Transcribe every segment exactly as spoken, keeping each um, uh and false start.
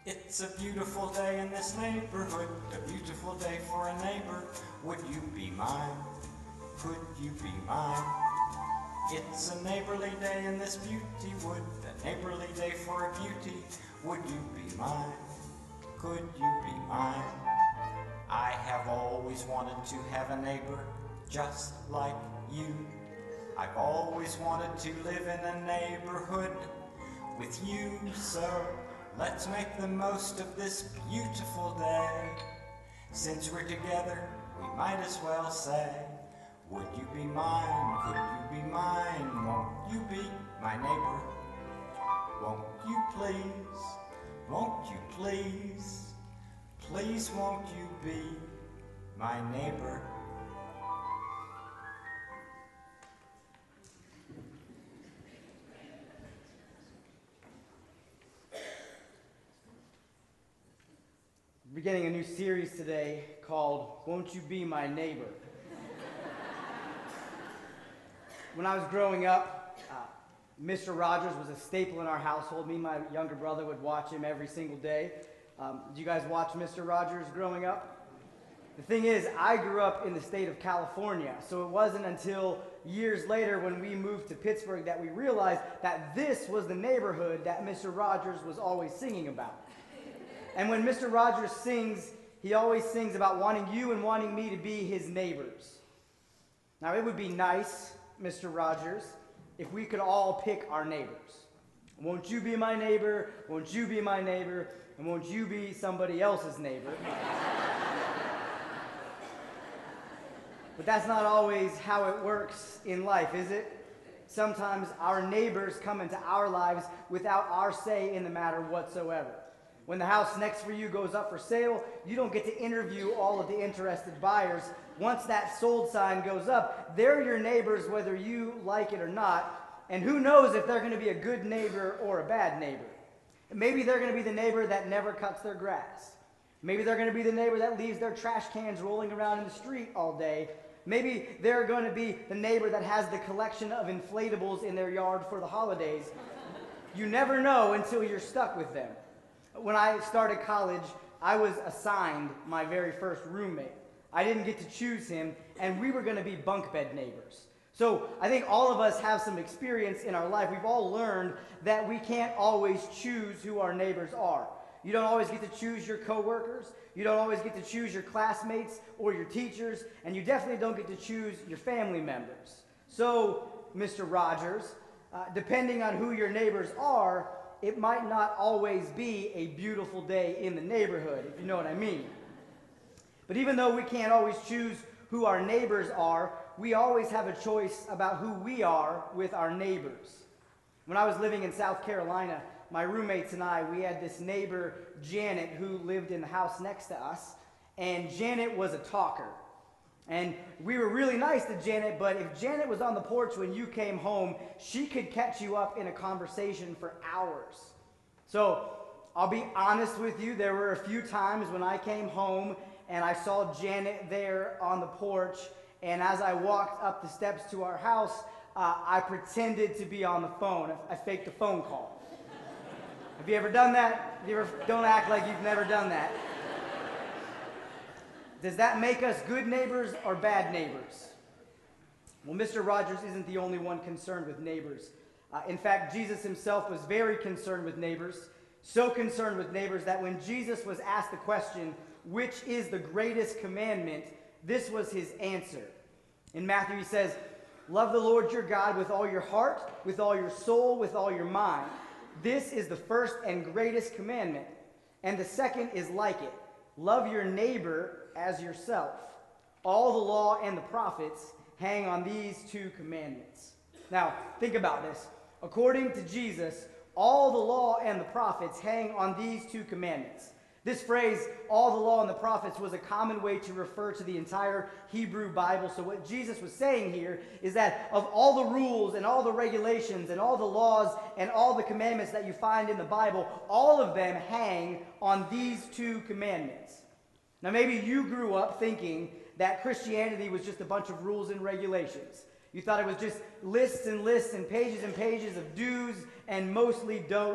It's a beautiful day in this neighborhood, a beautiful day for a neighbor. Would you be mine? Could you be mine? It's a neighborly day in this beauty wood, a neighborly day for a beauty. Would you be mine? Could you be mine? I have always wanted to have a neighbor just like you. I've always wanted to live in a neighborhood with you, so let's make the most of this beautiful day. Since we're together, we might as well say, would you be mine? Could you be mine? Won't you be my neighbor? Won't you please? Won't you please? Please won't you be my neighbor? Beginning a new series today called Won't You Be My Neighbor? When I was growing up, uh, Mister Rogers was a staple in our household. Me and my younger brother would watch him every single day. Um, did you guys watch Mister Rogers growing up? The thing is, I grew up in the state of California, so it wasn't until years later when we moved to Pittsburgh that we realized that this was the neighborhood that Mister Rogers was always singing about. And when Mister Rogers sings, he always sings about wanting you and wanting me to be his neighbors. Now, it would be nice, Mister Rogers, if we could all pick our neighbors. Won't you be my neighbor? Won't you be my neighbor? And won't you be somebody else's neighbor? But that's not always how it works in life, is it? Sometimes our neighbors come into our lives without our say in the matter whatsoever. When the house next for you goes up for sale, you don't get to interview all of the interested buyers. Once that sold sign goes up, they're your neighbors whether you like it or not. And who knows if they're going to be a good neighbor or a bad neighbor. Maybe they're going to be the neighbor that never cuts their grass. Maybe they're going to be the neighbor that leaves their trash cans rolling around in the street all day. Maybe they're going to be the neighbor that has the collection of inflatables in their yard for the holidays. You never know until you're stuck with them. When I started college, I was assigned my very first roommate. I didn't get to choose him, and we were going to be bunk bed neighbors. So I think all of us have some experience in our life. We've all learned that we can't always choose who our neighbors are. You don't always get to choose your coworkers. You don't always get to choose your classmates or your teachers, and you definitely don't get to choose your family members. So, Mister Rogers, uh, depending on who your neighbors are, it might not always be a beautiful day in the neighborhood, if you know what I mean. But even though we can't always choose who our neighbors are, we always have a choice about who we are with our neighbors. When I was living in South Carolina, my roommates and I, we had this neighbor, Janet, who lived in the house next to us, and Janet was a talker. And we were really nice to Janet, but if Janet was on the porch when you came home, she could catch you up in a conversation for hours. So I'll be honest with you, there were a few times when I came home and I saw Janet there on the porch, and as I walked up the steps to our house, uh, I pretended to be on the phone. I faked a phone call. Have you ever done that? Have you ever, don't act like you've never done that. Does that make us good neighbors or bad neighbors? Well, Mister Rogers isn't the only one concerned with neighbors. Uh, in fact, Jesus himself was very concerned with neighbors, so concerned with neighbors that when Jesus was asked the question, which is the greatest commandment, this was his answer. In Matthew he says, love the Lord your God with all your heart, with all your soul, with all your mind. This is the first and greatest commandment. And the second is like it. Love your neighbor as yourself. All the law and the prophets hang on these two commandments. Now, think about this. According to Jesus, all the law and the prophets hang on these two commandments. This phrase, all the law and the prophets, was a common way to refer to the entire Hebrew Bible. So what Jesus was saying here is that of all the rules and all the regulations and all the laws and all the commandments that you find in the Bible, all of them hang on these two commandments. Now maybe you grew up thinking that Christianity was just a bunch of rules and regulations. You thought it was just lists and lists and pages and pages of do's and mostly don'ts.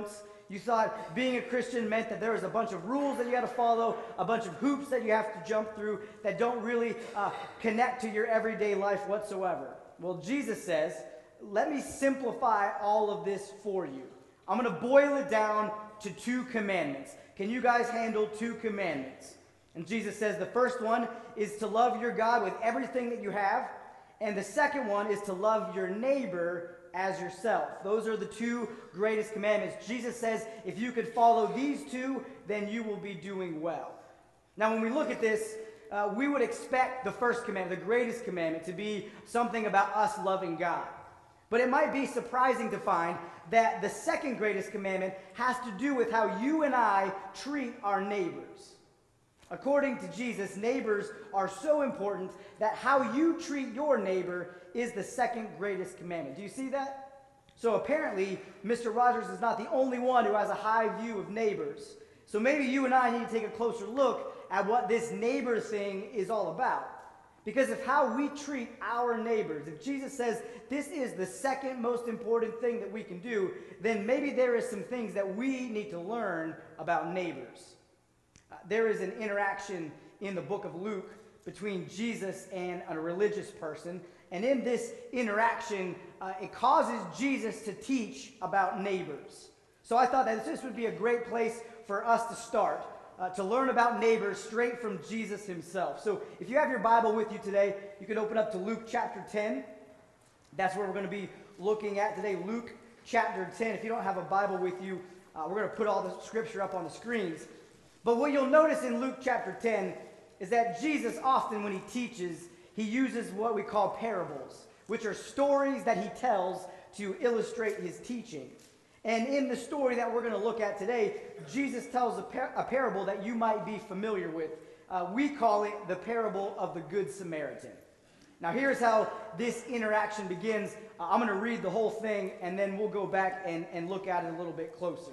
You thought being a Christian meant that there was a bunch of rules that you had to follow, a bunch of hoops that you have to jump through that don't really uh, connect to your everyday life whatsoever. Well, Jesus says, let me simplify all of this for you. I'm going to boil it down to two commandments. Can you guys handle two commandments? And Jesus says the first one is to love your God with everything that you have. And the second one is to love your neighbor as yourself. Those are the two greatest commandments. Jesus says if you could follow these two, then you will be doing well. Now, when we look at this, uh, we would expect the first commandment, the greatest commandment, to be something about us loving God. But it might be surprising to find that the second greatest commandment has to do with how you and I treat our neighbors. According to Jesus, neighbors are so important that how you treat your neighbor is the second greatest commandment. Do you see that? So apparently, Mister Rogers is not the only one who has a high view of neighbors. So maybe you and I need to take a closer look at what this neighbor thing is all about. Because of how we treat our neighbors, if Jesus says this is the second most important thing that we can do, then maybe there is some things that we need to learn about neighbors. Uh, there is an interaction in the book of Luke between Jesus and a religious person. And in this interaction, uh, it causes Jesus to teach about neighbors. So I thought that this would be a great place for us to start. Uh, to learn about neighbors straight from Jesus himself. So if you have your Bible with you today, you can open up to Luke chapter ten. That's where we're going to be looking at today, Luke chapter ten. If you don't have a Bible with you, uh, we're going to put all the scripture up on the screens. But what you'll notice in Luke chapter ten is that Jesus often, when he teaches, he uses what we call parables, which are stories that he tells to illustrate his teaching. And in the story that we're going to look at today, Jesus tells a, par- a parable that you might be familiar with. Uh, we call it the parable of the Good Samaritan. Now here's how this interaction begins. Uh, I'm going to read the whole thing, and then we'll go back and, and look at it a little bit closer.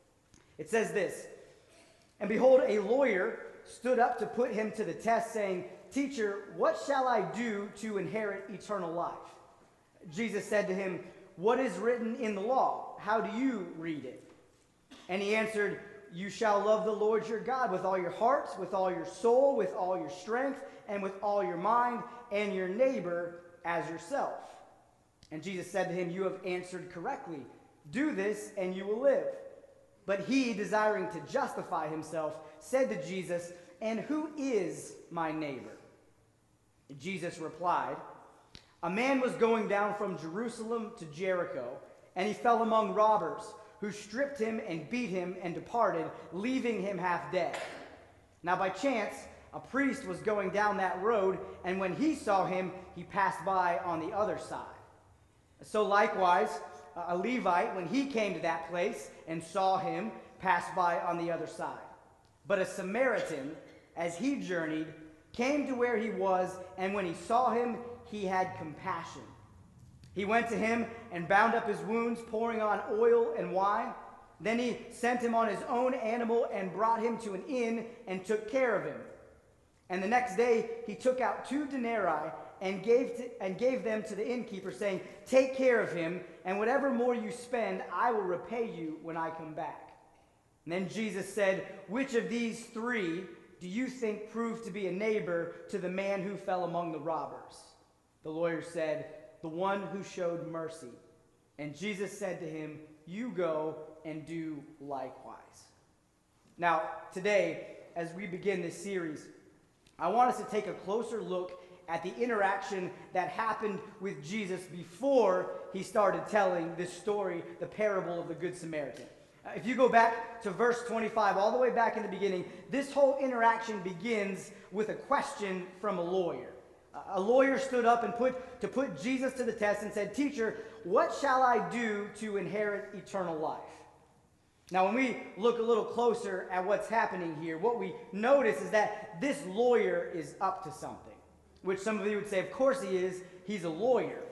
It says this, "And behold, a lawyer stood up to put him to the test, saying, 'Teacher, what shall I do to inherit eternal life?' Jesus said to him, 'What is written in the law? How do you read it?' And he answered, 'You shall love the Lord your God with all your heart, with all your soul, with all your strength, and with all your mind, and your neighbor as yourself.' And Jesus said to him, 'You have answered correctly. Do this, and you will live.' But he, desiring to justify himself, said to Jesus, 'And who is my neighbor?' Jesus replied, 'A man was going down from Jerusalem to Jericho, and he fell among robbers, who stripped him and beat him and departed, leaving him half dead. Now by chance, a priest was going down that road, and when he saw him, he passed by on the other side. So likewise, a Levite, when he came to that place and saw him, passed by on the other side. But a Samaritan, as he journeyed, came to where he was, and when he saw him, he had compassion. He went to him and bound up his wounds, pouring on oil and wine. Then he sent him on his own animal and brought him to an inn and took care of him. And the next day he took out two denarii and gave, to, and gave them to the innkeeper, saying, 'Take care of him, and whatever more you spend, I will repay you when I come back.' And then Jesus said, 'Which of these three do you think proved to be a neighbor to the man who fell among the robbers?' The lawyer said, 'The one who showed mercy.' And Jesus said to him, 'You go and do likewise.'" Now, today, as we begin this series, I want us to take a closer look at the interaction that happened with Jesus before he started telling this story, the parable of the Good Samaritan. Uh, if you go back to verse twenty-five, all the way back in the beginning, this whole interaction begins with a question from a lawyer. A lawyer stood up and put to put Jesus to the test and said, "Teacher, what shall I do to inherit eternal life?" Now, when we look a little closer at what's happening here, what we notice is that this lawyer is up to something, which some of you would say, of course he is. He's a lawyer.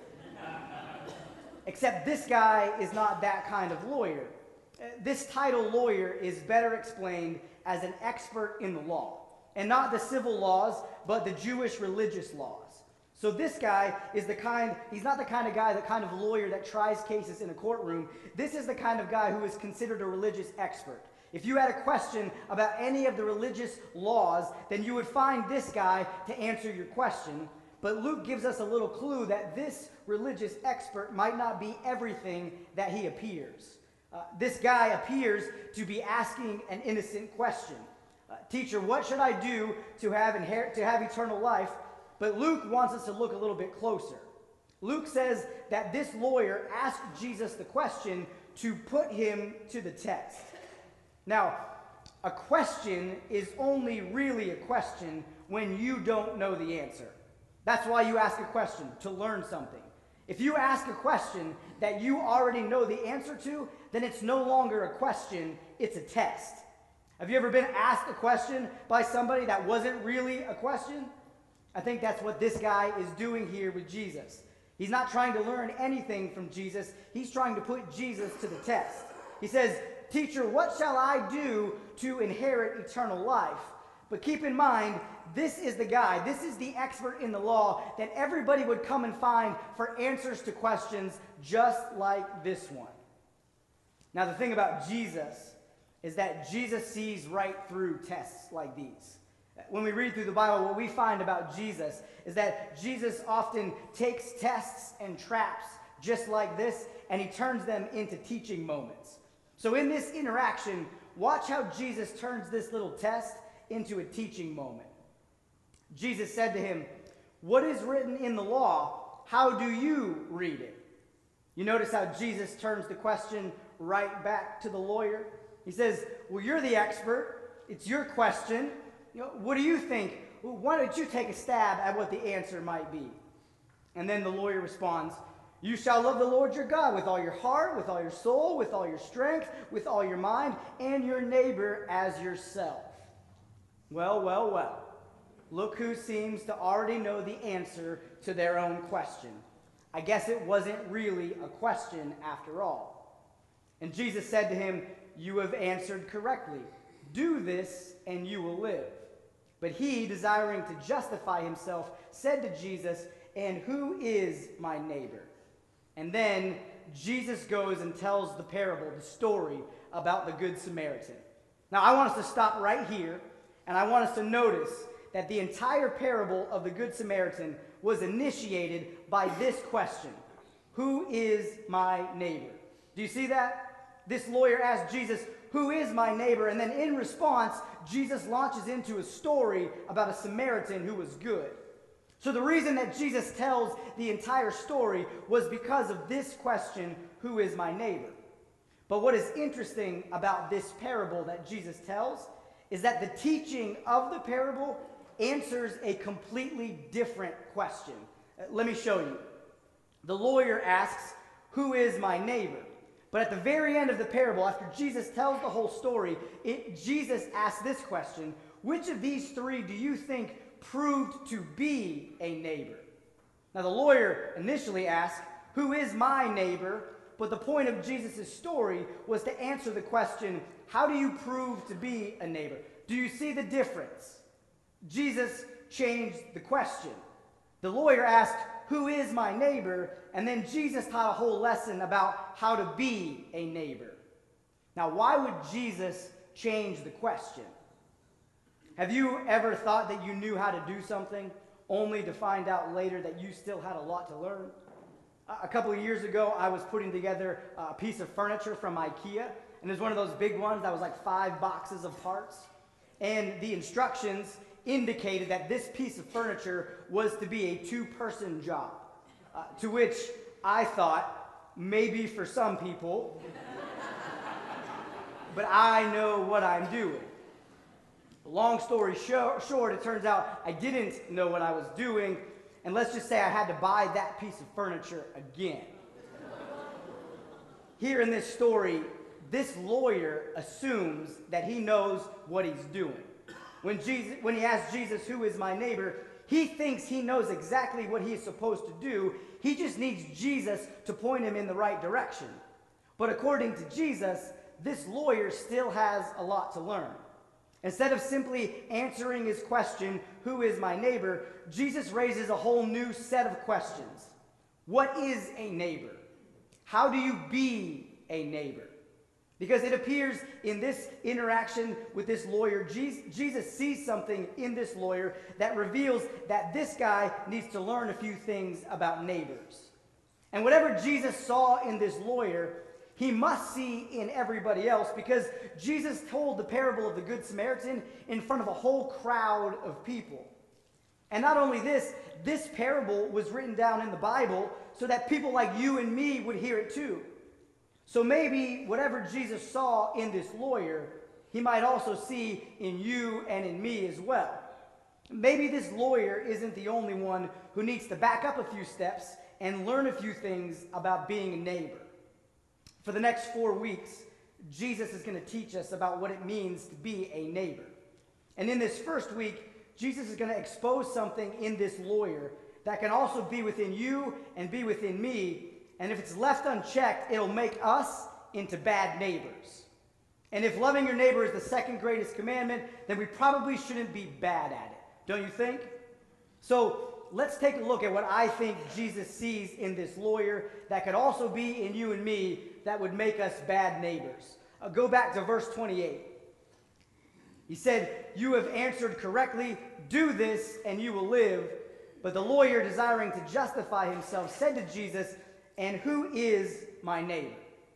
Except this guy is not that kind of lawyer. This title lawyer is better explained as an expert in the law. And not the civil laws, but the Jewish religious laws. So this guy is the kind, he's not the kind of guy, the kind of lawyer that tries cases in a courtroom. This is the kind of guy who is considered a religious expert. If you had a question about any of the religious laws, then you would find this guy to answer your question. But Luke gives us a little clue that this religious expert might not be everything that he appears. Uh, this guy appears to be asking an innocent question. Uh, Teacher, what should I do to have, inher- to have eternal life? But Luke wants us to look a little bit closer. Luke says that this lawyer asked Jesus the question to put him to the test. Now, a question is only really a question when you don't know the answer. That's why you ask a question, to learn something. If you ask a question that you already know the answer to, then it's no longer a question, it's a test. Have you ever been asked a question by somebody that wasn't really a question? I think that's what this guy is doing here with Jesus. He's not trying to learn anything from Jesus. He's trying to put Jesus to the test. He says, Teacher, what shall I do to inherit eternal life? But keep in mind, this is the guy, this is the expert in the law that everybody would come and find for answers to questions just like this one. Now, the thing about Jesus is that Jesus sees right through tests like these. When we read through the Bible, what we find about Jesus is that Jesus often takes tests and traps just like this, and he turns them into teaching moments. So in this interaction, watch how Jesus turns this little test into a teaching moment. Jesus said to him, "What is written in the law? How do you read it?" You notice how Jesus turns the question right back to the lawyer. He says, "Well, you're the expert. It's your question. You know, what do you think? Well, why don't you take a stab at what the answer might be?" And then the lawyer responds, "You shall love the Lord your God with all your heart, with all your soul, with all your strength, with all your mind, and your neighbor as yourself." Well, well, well. Look who seems to already know the answer to their own question. I guess it wasn't really a question after all. And Jesus said to him, "You have answered correctly. Do this, and you will live." But he, desiring to justify himself, said to Jesus, "And who is my neighbor?" And then Jesus goes and tells the parable, the story about the Good Samaritan. Now, I want us to stop right here, and I want us to notice that the entire parable of the Good Samaritan was initiated by this question: who is my neighbor? Do you see that? This lawyer asked Jesus, "Who is my neighbor?" And then in response, Jesus launches into a story about a Samaritan who was good. So the reason that Jesus tells the entire story was because of this question, who is my neighbor? But what is interesting about this parable that Jesus tells is that the teaching of the parable answers a completely different question. Uh, let me show you. The lawyer asks, "Who is my neighbor?" But at the very end of the parable, after Jesus tells the whole story, it, Jesus asks this question: which of these three do you think proved to be a neighbor? Now the lawyer initially asked, "Who is my neighbor?" But the point of Jesus' story was to answer the question, how do you prove to be a neighbor? Do you see the difference? Jesus changed the question. The lawyer asked, "Who is my neighbor?" And then Jesus taught a whole lesson about how to be a neighbor. Now, why would Jesus change the question? Have you ever thought that you knew how to do something only to find out later that you still had a lot to learn? A couple of years ago, I was putting together a piece of furniture from IKEA, and it was one of those big ones that was like five boxes of parts. And the instructions indicated that this piece of furniture was to be a two-person job, uh, to which I thought, maybe for some people, but I know what I'm doing. Long story short, it turns out I didn't know what I was doing, and let's just say I had to buy that piece of furniture again. Here in this story, this lawyer assumes that he knows what he's doing. When, Jesus, when he asks Jesus, "Who is my neighbor?" he thinks he knows exactly what he is supposed to do. He just needs Jesus to point him in the right direction. But according to Jesus, this lawyer still has a lot to learn. Instead of simply answering his question, who is my neighbor, Jesus raises a whole new set of questions. What is a neighbor? How do you be a neighbor? Because it appears in this interaction with this lawyer, Jesus sees something in this lawyer that reveals that this guy needs to learn a few things about neighbors. And whatever Jesus saw in this lawyer, he must see in everybody else, because Jesus told the parable of the Good Samaritan in front of a whole crowd of people. And not only this, this parable was written down in the Bible so that people like you and me would hear it too. So maybe whatever Jesus saw in this lawyer, he might also see in you and in me as well. Maybe this lawyer isn't the only one who needs to back up a few steps and learn a few things about being a neighbor. For the next four weeks, Jesus is going to teach us about what it means to be a neighbor. And in this first week, Jesus is going to expose something in this lawyer that can also be within you and be within me. And if it's left unchecked, it'll make us into bad neighbors. And if loving your neighbor is the second greatest commandment, then we probably shouldn't be bad at it. Don't you think? So let's take a look at what I think Jesus sees in this lawyer that could also be in you and me that would make us bad neighbors. Uh, go back to verse twenty-eight. He said, "You have answered correctly. Do this and you will live." But the lawyer, desiring to justify himself, said to Jesus, "And who is my neighbor?"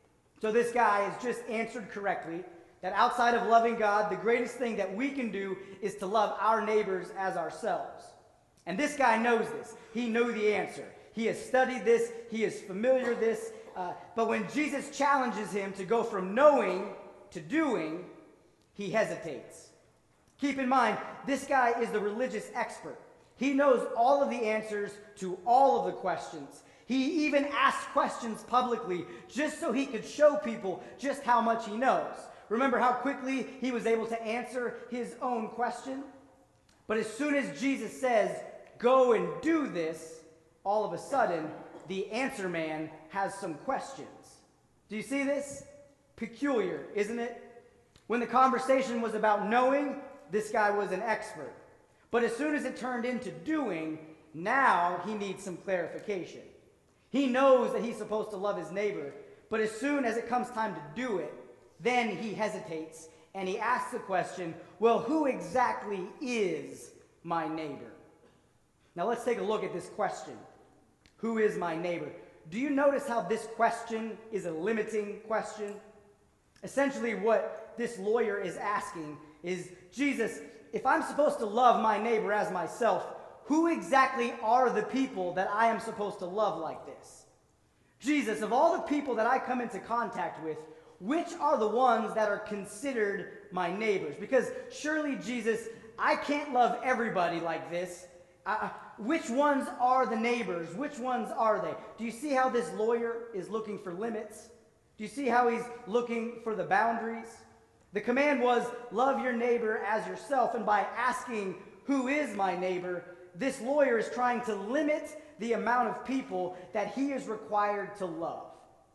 So this guy has just answered correctly that outside of loving God, the greatest thing that we can do is to love our neighbors as ourselves. And this guy knows this. He knew the answer. He has studied this. He is familiar with this. Uh, but when Jesus challenges him to go from knowing to doing, he hesitates. Keep in mind, this guy is the religious expert. He knows all of the answers to all of the questions. He even asked questions publicly just so he could show people just how much he knows. Remember how quickly he was able to answer his own question? But as soon as Jesus says, "Go and do this," all of a sudden, the answer man has some questions. Do you see this? Peculiar, isn't it? When the conversation was about knowing, this guy was an expert. But as soon as it turned into doing, now he needs some clarification. He knows that he's supposed to love his neighbor, but as soon as it comes time to do it, then he hesitates and he asks the question, well, who exactly is my neighbor? Now let's take a look at this question. Who is my neighbor? Do you notice how this question is a limiting question? Essentially what this lawyer is asking is, Jesus, if I'm supposed to love my neighbor as myself, who exactly are the people that I am supposed to love like this? Jesus, of all the people that I come into contact with, which are the ones that are considered my neighbors? Because surely, Jesus, I can't love everybody like this. Uh, which ones are the neighbors? Which ones are they? Do you see how this lawyer is looking for limits? Do you see how he's looking for the boundaries? The command was, love your neighbor as yourself. And by asking, who is my neighbor, this lawyer is trying to limit the amount of people that he is required to love.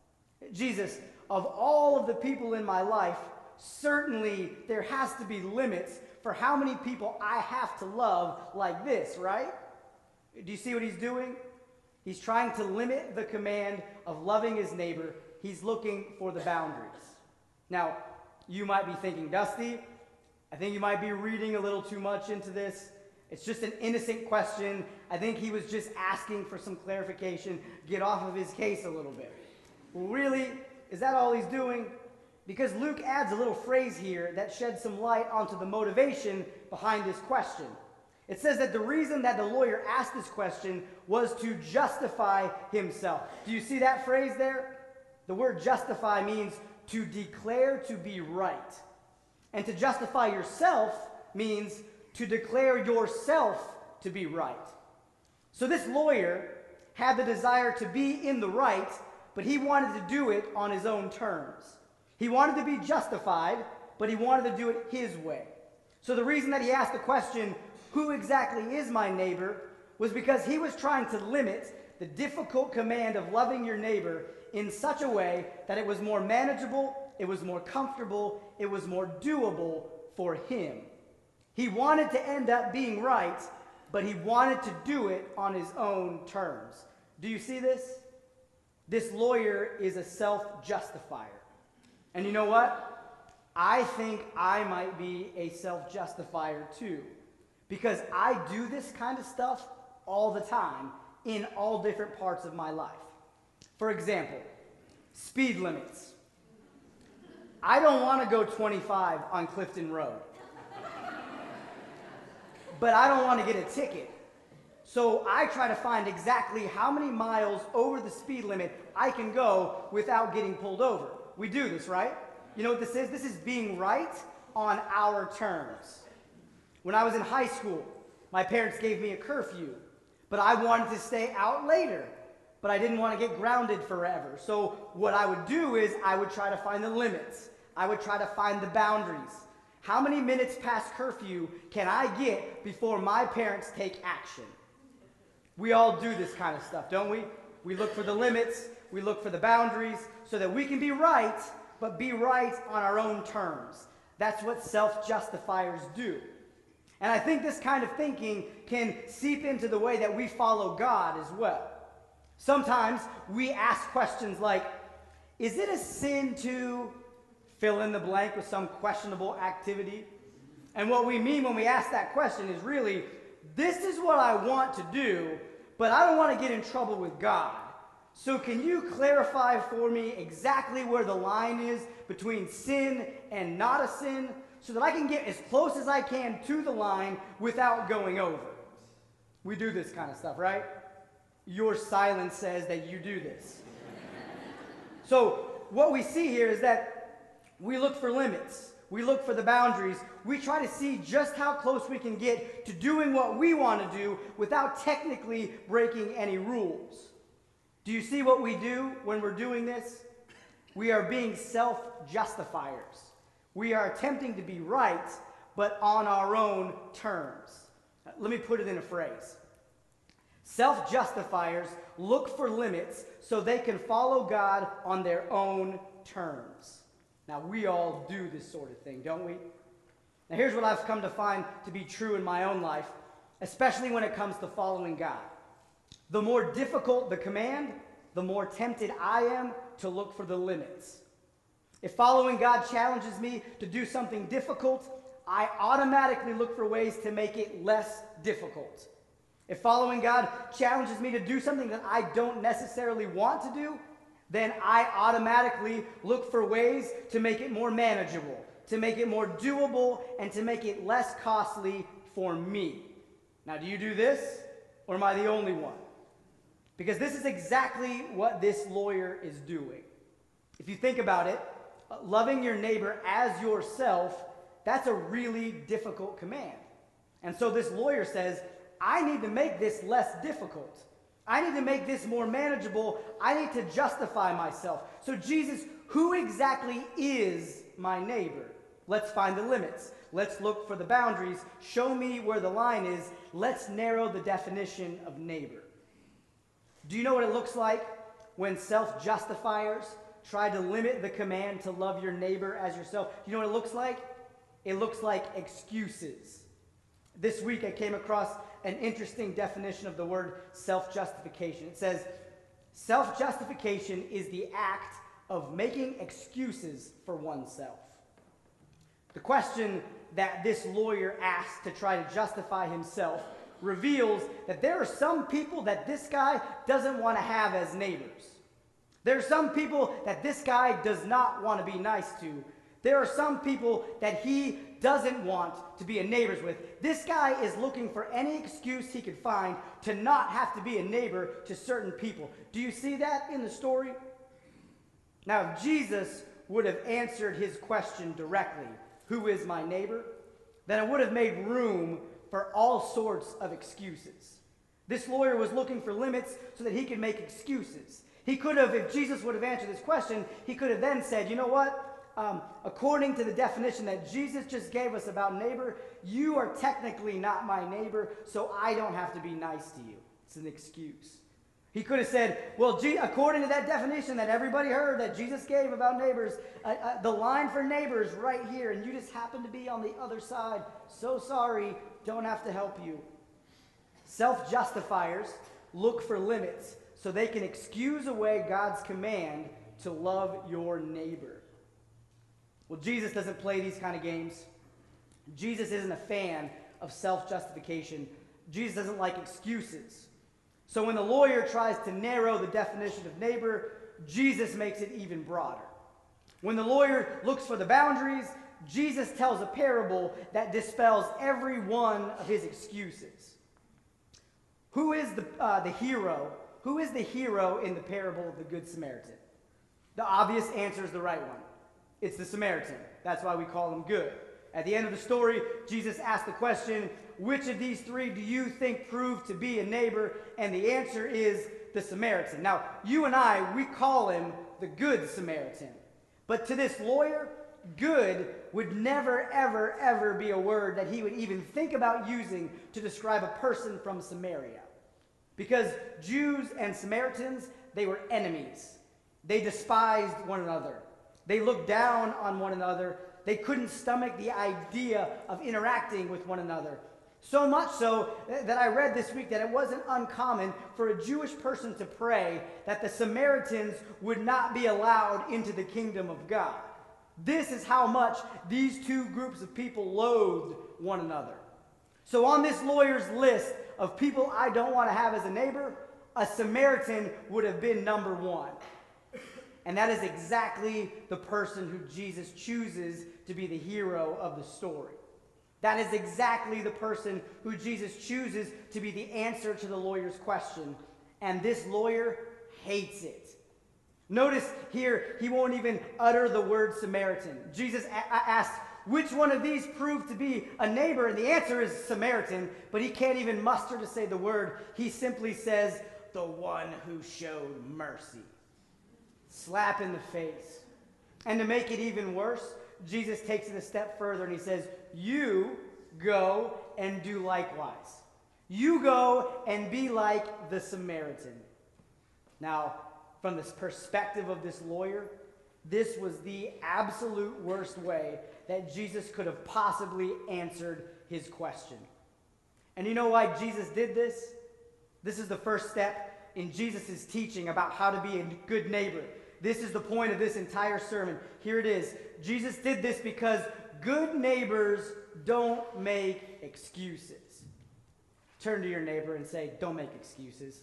Jesus, of all of the people in my life, certainly there has to be limits for how many people I have to love like this, right? Do you see what he's doing? He's trying to limit the command of loving his neighbor. He's looking for the boundaries. Now, you might be thinking, Dusty, I think you might be reading a little too much into this. It's just an innocent question. I think he was just asking for some clarification, get off of his case a little bit. Well, really, is that all he's doing? Because Luke adds a little phrase here that sheds some light onto the motivation behind this question. It says that the reason that the lawyer asked this question was to justify himself. Do you see that phrase there? The word justify means to declare to be right. And to justify yourself means to declare yourself to be right. So this lawyer had the desire to be in the right, but he wanted to do it on his own terms. He wanted to be justified, but he wanted to do it his way. So the reason that he asked the question, who exactly is my neighbor, was because he was trying to limit the difficult command of loving your neighbor in such a way that it was more manageable, it was more comfortable, it was more doable for him. He wanted to end up being right, but he wanted to do it on his own terms. Do you see this? This lawyer is a self-justifier. And you know what? I think I might be a self-justifier too. Because I do this kind of stuff all the time in all different parts of my life. For example, speed limits. I don't want to go twenty-five on Clifton Road. But I don't want to get a ticket. So I try to find exactly how many miles over the speed limit I can go without getting pulled over. We do this, right? You know what this is? This is being right on our terms. When I was in high school, my parents gave me a curfew, but I wanted to stay out later, but I didn't want to get grounded forever. So what I would do is I would try to find the limits. I would try to find the boundaries. How many minutes past curfew can I get before my parents take action? We all do this kind of stuff, don't we? We look for the limits, we look for the boundaries, so that we can be right, but be right on our own terms. That's what self-justifiers do. And I think this kind of thinking can seep into the way that we follow God as well. Sometimes we ask questions like, is it a sin to fill in the blank with some questionable activity? And what we mean when we ask that question is really, this is what I want to do, but I don't want to get in trouble with God. So can you clarify for me exactly where the line is between sin and not a sin, so that I can get as close as I can to the line without going over? We do this kind of stuff, right? Your silence says that you do this. So what we see here is that we look for limits. We look for the boundaries. We try to see just how close we can get to doing what we want to do without technically breaking any rules. Do you see what we do when we're doing this? We are being self-justifiers. We are attempting to be right, but on our own terms. Let me put it in a phrase. Self-justifiers look for limits so they can follow God on their own terms. Now, we all do this sort of thing, don't we? Now, here's what I've come to find to be true in my own life, especially when it comes to following God. The more difficult the command, the more tempted I am to look for the limits. If following God challenges me to do something difficult, I automatically look for ways to make it less difficult. If following God challenges me to do something that I don't necessarily want to do, then I automatically look for ways to make it more manageable, to make it more doable, and to make it less costly for me. Now, do you do this, or am I the only one? Because this is exactly what this lawyer is doing. If you think about it, loving your neighbor as yourself, that's a really difficult command. And so this lawyer says, I need to make this less difficult. I need to make this more manageable. I need to justify myself. So Jesus, who exactly is my neighbor? Let's find the limits. Let's look for the boundaries. Show me where the line is. Let's narrow the definition of neighbor. Do you know what it looks like when self-justifiers try to limit the command to love your neighbor as yourself? Do you know what it looks like? It looks like excuses. This week I came across an interesting definition of the word self-justification. It says, self-justification is the act of making excuses for oneself. The question that this lawyer asks to try to justify himself reveals that there are some people that this guy doesn't want to have as neighbors. There are some people that this guy does not want to be nice to. There are some people that he doesn't want to be a neighbors with. This guy is looking for any excuse he could find to not have to be a neighbor to certain people. Do you see that in the story? Now, if Jesus would have answered his question directly, who is my neighbor? Then it would have made room for all sorts of excuses. This lawyer was looking for limits so that he could make excuses. He could have, if Jesus would have answered this question, he could have then said, you know what? Um, according to the definition that Jesus just gave us about neighbor, you are technically not my neighbor, so I don't have to be nice to you. It's an excuse. He could have said, well, G- according to that definition that everybody heard that Jesus gave about neighbors, uh, uh, the line for neighbors right here, and you just happen to be on the other side. So sorry, don't have to help you. Self-justifiers look for limits so they can excuse away God's command to love your neighbor. Well, Jesus doesn't play these kind of games. Jesus isn't a fan of self-justification. Jesus doesn't like excuses. So when the lawyer tries to narrow the definition of neighbor, Jesus makes it even broader. When the lawyer looks for the boundaries, Jesus tells a parable that dispels every one of his excuses. Who is the, uh, the hero? Who is the hero in the parable of the Good Samaritan? The obvious answer is the right one. It's the Samaritan. That's why we call him good. At the end of the story, Jesus asked the question, which of these three do you think proved to be a neighbor? And the answer is the Samaritan. Now, you and I, we call him the Good Samaritan. But to this lawyer, good would never, ever, ever be a word that he would even think about using to describe a person from Samaria. Because Jews and Samaritans, they were enemies. They despised one another. They looked down on one another. They couldn't stomach the idea of interacting with one another. So much so that I read this week that it wasn't uncommon for a Jewish person to pray that the Samaritans would not be allowed into the kingdom of God. This is how much these two groups of people loathed one another. So on this lawyer's list of people I don't want to have as a neighbor, a Samaritan would have been number one. And that is exactly the person who Jesus chooses to be the hero of the story. That is exactly the person who Jesus chooses to be the answer to the lawyer's question. And this lawyer hates it. Notice here, he won't even utter the word Samaritan. Jesus a- asks, which one of these proved to be a neighbor? And the answer is Samaritan, but he can't even muster to say the word. He simply says, the one who showed mercy. Slap in the face. And to make it even worse, Jesus takes it a step further and he says, you go and do likewise. You go and be like the Samaritan. Now, from the perspective of this lawyer, this was the absolute worst way that Jesus could have possibly answered his question. And you know why Jesus did this? This is the first step in Jesus' teaching about how to be a good neighbor. This is the point of this entire sermon. Here it is. Jesus did this because good neighbors don't make excuses. Turn to your neighbor and say, don't make excuses.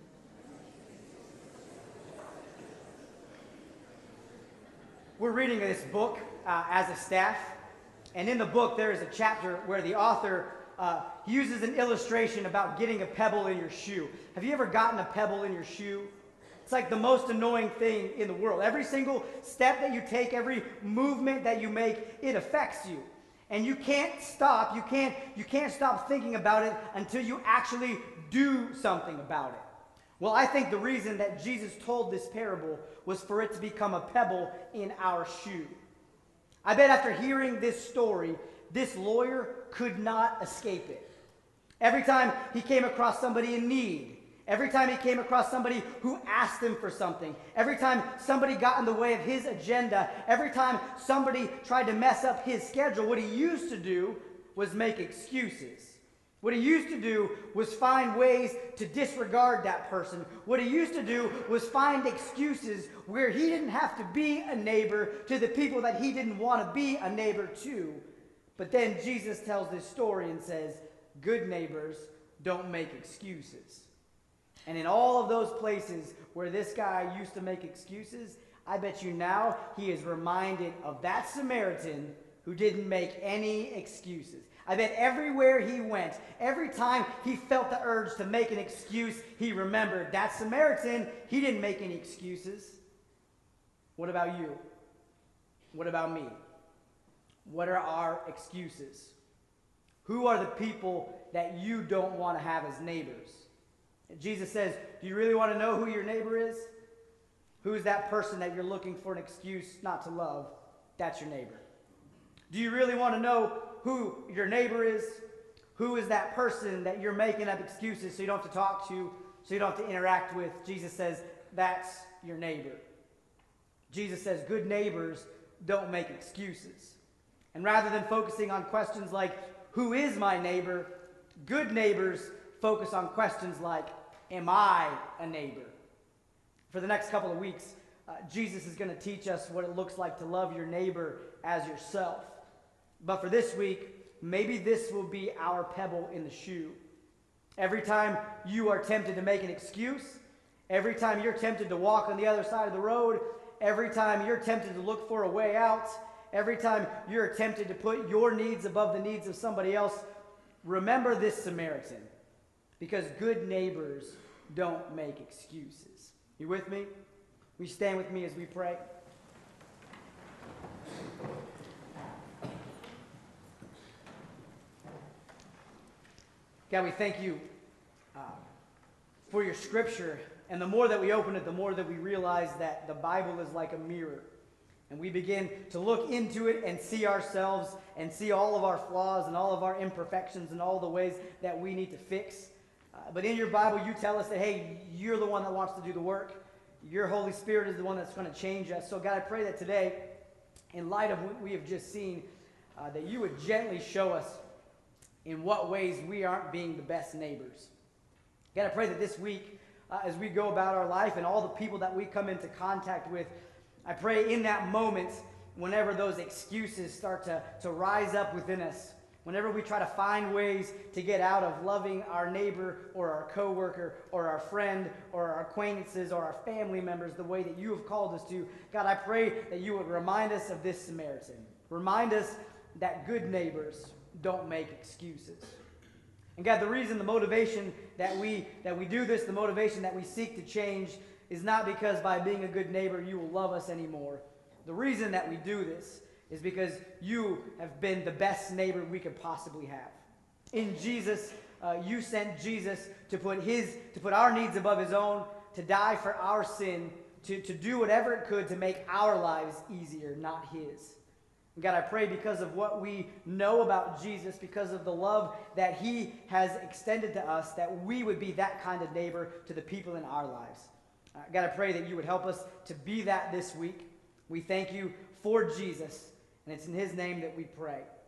We're reading this book uh, as a staff, and in the book there is a chapter where the author uh, uses an illustration about getting a pebble in your shoe. Have you ever gotten a pebble in your shoe? It's like the most annoying thing in the world. Every single step that you take, every movement that you make, it affects you. And you can't stop, you can't, you can't stop thinking about it until you actually do something about it. Well, I think the reason that Jesus told this parable was for it to become a pebble in our shoe. I bet after hearing this story, this lawyer could not escape it. Every time he came across somebody in need, every time he came across somebody who asked him for something, every time somebody got in the way of his agenda, every time somebody tried to mess up his schedule, what he used to do was make excuses. What he used to do was find ways to disregard that person. What he used to do was find excuses where he didn't have to be a neighbor to the people that he didn't want to be a neighbor to. But then Jesus tells this story and says, good neighbors don't make excuses. And in all of those places where this guy used to make excuses, I bet you now he is reminded of that Samaritan who didn't make any excuses. I bet everywhere he went, every time he felt the urge to make an excuse, he remembered that Samaritan, he didn't make any excuses. What about you? What about me? What are our excuses? Who are the people that you don't want to have as neighbors? And Jesus says, do you really want to know who your neighbor is? Who is that person that you're looking for an excuse not to love? That's your neighbor. Do you really want to know who your neighbor is? Who is that person that you're making up excuses so you don't have to talk to, so you don't have to interact with. Jesus says, that's your neighbor. Jesus says, good neighbors don't make excuses. And rather than focusing on questions like, who is my neighbor? Good neighbors focus on questions like, am I a neighbor? For the next couple of weeks, uh, Jesus is going to teach us what it looks like to love your neighbor as yourself. But for this week, maybe this will be our pebble in the shoe. Every time you are tempted to make an excuse, every time you're tempted to walk on the other side of the road, every time you're tempted to look for a way out, every time you're tempted to put your needs above the needs of somebody else, remember this Samaritan. Because good neighbors don't make excuses. You with me? Will you stand with me as we pray? God, we thank you uh, for your scripture. And the more that we open it, the more that we realize that the Bible is like a mirror. And we begin to look into it and see ourselves and see all of our flaws and all of our imperfections and all the ways that we need to fix. Uh, but in your Bible, you tell us that, hey, you're the one that wants to do the work. Your Holy Spirit is the one that's going to change us. So, God, I pray that today, in light of what we have just seen, uh, that you would gently show us in what ways we aren't being the best neighbors. God, I pray that this week, uh, as we go about our life and all the people that we come into contact with, I pray in that moment, whenever those excuses start to, to rise up within us, whenever we try to find ways to get out of loving our neighbor or our coworker or our friend or our acquaintances or our family members the way that you have called us to, God, I pray that you would remind us of this Samaritan. Remind us that good neighbors don't make excuses. And God, the reason, the motivation that we that we do this, the motivation that we seek to change is not because by being a good neighbor you will love us anymore. The reason that we do this is because you have been the best neighbor we could possibly have. In Jesus, uh, you sent Jesus to put his to put our needs above his own, to die for our sin, to, to do whatever it could to make our lives easier, not his. And God, I pray because of what we know about Jesus, because of the love that he has extended to us, that we would be that kind of neighbor to the people in our lives. Uh, God, I pray that you would help us to be that this week. We thank you for Jesus, and it's in his name that we pray.